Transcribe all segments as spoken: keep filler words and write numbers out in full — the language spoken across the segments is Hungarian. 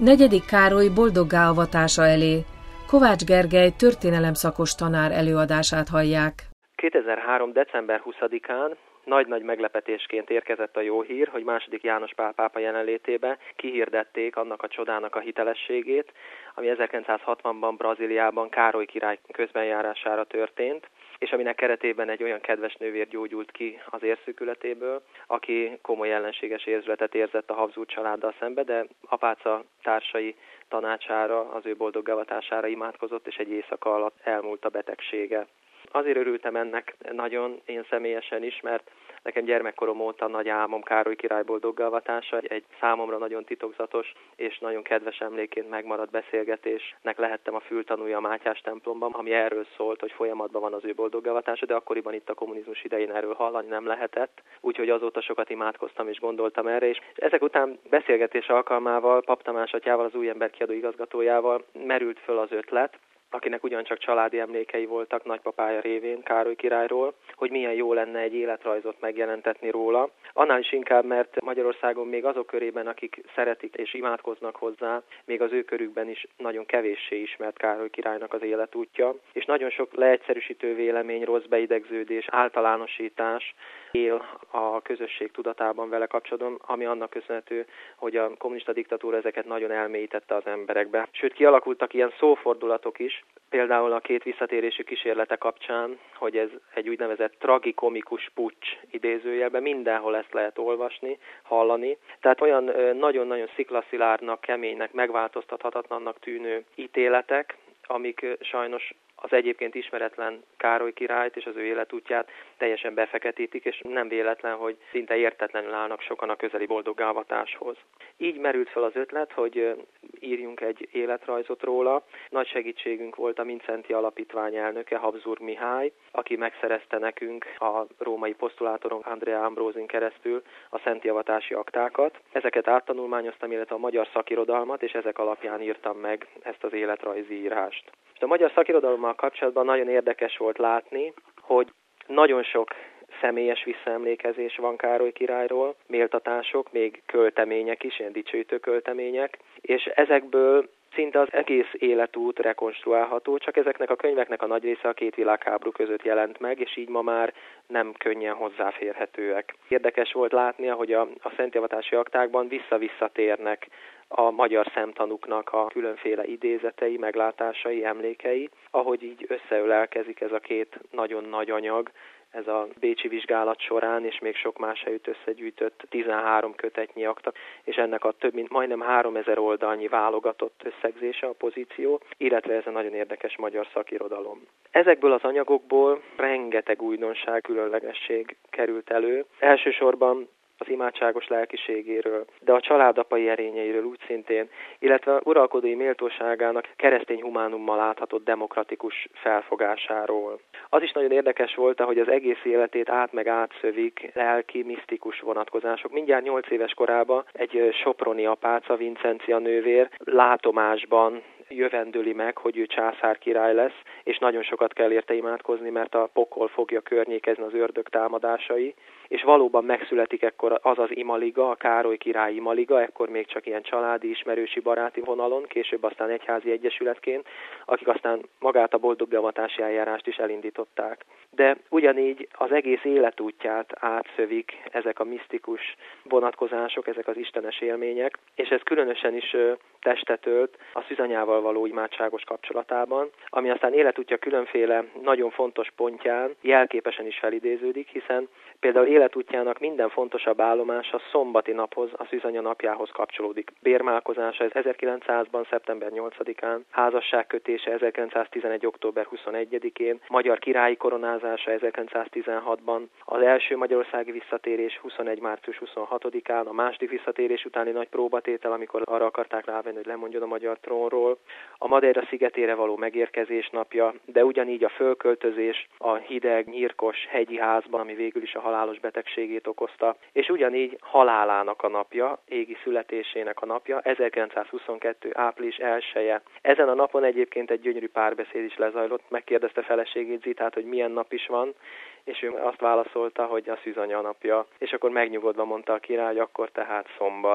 Negyedik Károly boldoggá avatása elé. Kovács Gergely történelemszakos tanár előadását hallják. kétezer-három. december huszadikán nagy-nagy meglepetésként érkezett a jó hír, hogy második János Pál pápa jelenlétében kihirdették annak a csodának a hitelességét, ami ezerkilencszázhatvanban Brazíliában Károly király közbenjárására történt, és aminek keretében egy olyan kedves nővér gyógyult ki az érszűkületéből, aki komoly ellenséges érzületet érzett a Habsburg családdal szembe, de apáca társai tanácsára, az ő boldoggá avatására imádkozott, és egy éjszaka alatt elmúlt a betegsége. Azért örültem ennek nagyon, én személyesen is, mert nekem gyermekkorom óta nagy álmom Károly király boldoggá avatása, egy számomra nagyon titokzatos és nagyon kedves emléként megmaradt beszélgetésnek lehettem a fültanúja a Mátyás templomban, ami erről szólt, hogy folyamatban van az ő boldoggá avatása, de akkoriban itt a kommunizmus idején erről hallani nem lehetett, úgyhogy azóta sokat imádkoztam és gondoltam erre, és ezek után beszélgetés alkalmával Pap Tamás atyával, az Új Ember kiadó igazgatójával merült föl az ötlet, akinek ugyancsak családi emlékei voltak nagypapája révén, Károly királyról, hogy milyen jó lenne egy életrajzot megjelentetni róla. Annál is inkább, mert Magyarországon még azok körében, akik szeretik és imádkoznak hozzá, még az ő körükben is nagyon kevéssé ismert Károly királynak az életútja, és nagyon sok leegyszerűsítő vélemény, rossz beidegződés, általánosítás él a közösség tudatában vele kapcsolatban, ami annak köszönhető, hogy a kommunista diktatúra ezeket nagyon elmélyítette az emberekbe. Sőt, kialakultak ilyen szófordulatok is, például a két visszatérési kísérlete kapcsán, hogy ez egy úgynevezett tragikomikus puccs idézőjelben, mindenhol ezt lehet olvasni, hallani. Tehát olyan nagyon-nagyon sziklaszilárnak, keménynek, megváltoztathatatlannak tűnő ítéletek, amik sajnos az egyébként ismeretlen Károly királyt és az ő életútját teljesen befeketítik, és nem véletlen, hogy szinte értetlenül állnak sokan a közeli boldoggá avatáshoz. Így merült fel az ötlet, hogy írjunk egy életrajzot róla. Nagy segítségünk volt a Mindszenty Alapítvány elnöke, Habsburg Mihály, aki megszerezte nekünk a római posztulátoron Andrea Ambrózin keresztül a szenti avatási aktákat. Ezeket áttanulmányoztam, illetve a magyar szakirodalmat, és ezek alapján írtam meg ezt az életrajzi írást. A magyar szakirodalommal kapcsolatban nagyon érdekes volt látni, hogy nagyon sok személyes visszaemlékezés van Károly királyról, méltatások, még költemények is, ilyen dicsőítő költemények, és ezekből szinte az egész életút rekonstruálható, csak ezeknek a könyveknek a nagy része a két világháború között jelent meg, és így ma már nem könnyen hozzáférhetőek. Érdekes volt látni, hogy a, a szenti avatási aktákban visszavisszatérnek a magyar szemtanúknak a különféle idézetei, meglátásai, emlékei, ahogy így összeölelkezik ez a két nagyon nagy anyag, ez a bécsi vizsgálat során, és még sok más helyütt összegyűjtött tizenhárom kötetnyi akta, és ennek a több mint majdnem háromezer oldalnyi válogatott összegzése a pozíció, illetve ez a nagyon érdekes magyar szakirodalom. Ezekből az anyagokból rengeteg újdonság, különlegesség került elő. Elsősorban az imádságos lelkiségéről, de a családapai erényeiről úgy szintén, illetve uralkodói méltóságának keresztény humánummal áthatott demokratikus felfogásáról. Az is nagyon érdekes volt, hogy az egész életét át meg átszövik lelki, misztikus vonatkozások. Mindjárt nyolc éves korában egy soproni apáca, Vincencia nővér látomásban jövendöli meg, hogy ő császár király lesz, és nagyon sokat kell érte imádkozni, mert a pokol fogja környékezni az ördög támadásai, és valóban megszületik ekkor az az imaliga, a Károly király imaliga, ekkor még csak ilyen családi, ismerősi, baráti vonalon, később aztán egyházi egyesületként, akik aztán magát a boldoggá avatási eljárást is elindították. De ugyanígy az egész életútját átszövik ezek a misztikus vonatkozások, ezek az istenes élmények, és ez különösen is testet ölt a szűzanyával való imádságos kapcsolatában, ami aztán életútja különféle nagyon fontos pontján jelképesen is felidéződik, hiszen például életútjának minden fontosabb állomása szombati naphoz, a szűzanya napjához kapcsolódik. Bérmálkozása ez ezerkilencszázban, szeptember nyolcadikán, házasságkötése ezerkilencszáztizenegy. október huszonegyedikén, magyar királyi koronázása ezerkilencszáztizenhatban, az első magyarországi visszatérés huszonegy. március huszonhatodikán, a második visszatérés utáni nagy próbatétel, amikor arra akarták rávenni, hogy lemondjon a magyar trónról, a Madeira szigetére való megérkezés napja, de ugyanígy a fölköltözés a hideg, nyírkos hegyi házban, ami végül is a halálos betegségét okozta, és ugyanígy halálának a napja, égi születésének a napja, ezerkilencszázhuszonkettő. április elseje. Ezen a napon egyébként egy gyönyörű párbeszéd is lezajlott, megkérdezte feleségét, Zitát, hogy milyen nap is van, és ő azt válaszolta, hogy a szűzanya napja, és akkor megnyugodva mondta a király, hogy akkor tehát szombat.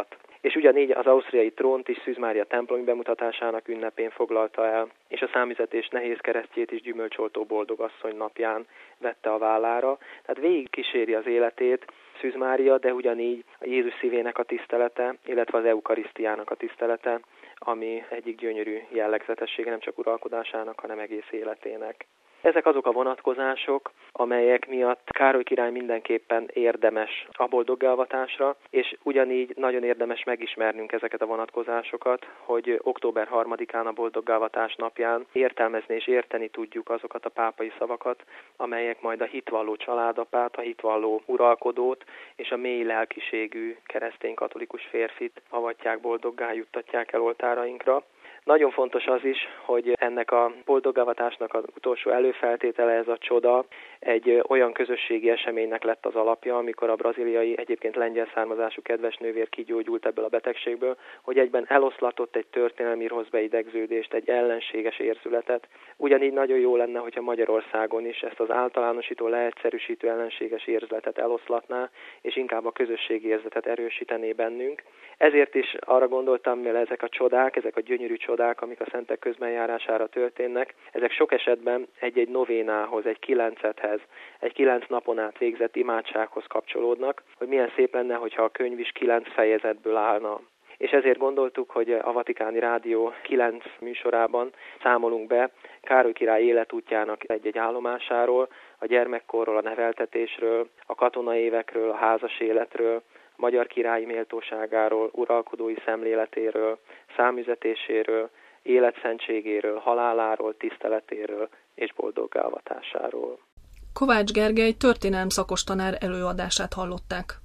és ugyanígy az ausztriai trónt is Szűz Mária templomi bemutatásának ünnepén foglalta el, és a számüzetés nehéz keresztjét is Gyümölcsoltó boldogasszony napján vette a vállára. Tehát végig kíséri az életét Szűz Mária, de ugyanígy a Jézus szívének a tisztelete, illetve az eukarisztiának a tisztelete, ami egyik gyönyörű jellegzetessége nem csak uralkodásának, hanem egész életének. Ezek azok a vonatkozások, amelyek miatt Károly király mindenképpen érdemes a boldoggeavatásra, és ugyanígy nagyon érdemes megismernünk ezeket a vonatkozásokat, hogy október harmadikán a boldoggeavatás napján értelmezni és érteni tudjuk azokat a pápai szavakat, amelyek majd a hitvalló családapát, a hitvalló uralkodót és a mély lelkiségű keresztény katolikus férfit avatják boldoggá, juttatják el oltárainkra. Nagyon fontos az is, hogy ennek a boldoggeavatásnak az utolsó előfeltétele, ez a csoda, egy olyan közösségi eseménynek lett az alapja, amikor a braziliai, egyébként lengyel származású kedves nővér kigyógyult ebből a betegségből, hogy egyben eloszlatott egy történelmi rossz beidegződést, egy ellenséges érzületet. Ugyanígy nagyon jó lenne, hogyha Magyarországon is ezt az általánosító, leegyszerűsítő ellenséges érzületet eloszlatná, és inkább a közösségi érzetet erősítené bennünk. Ezért is arra gondoltam, mivel ezek a csodák, ezek a gyönyörű csodák, amik a szentek közbenjárására történnek, ezek sok esetben egy-egy novénához, egy kilencethez, egy kilenc napon át végzett imádsághoz kapcsolódnak, hogy milyen szép lenne, hogyha a könyv is kilenc fejezetből állna. És ezért gondoltuk, hogy a Vatikáni Rádió kilenc műsorában számolunk be Károly király életútjának egy-egy állomásáról, a gyermekkorról, a neveltetésről, a katonai évekről, a házas életről, a magyar királyi méltóságáról, uralkodói szemléletéről, számüzetéséről, életszentségéről, haláláról, tiszteletéről és boldoggeavatásáról. Kovács Gergely történelem szakos tanár előadását hallották.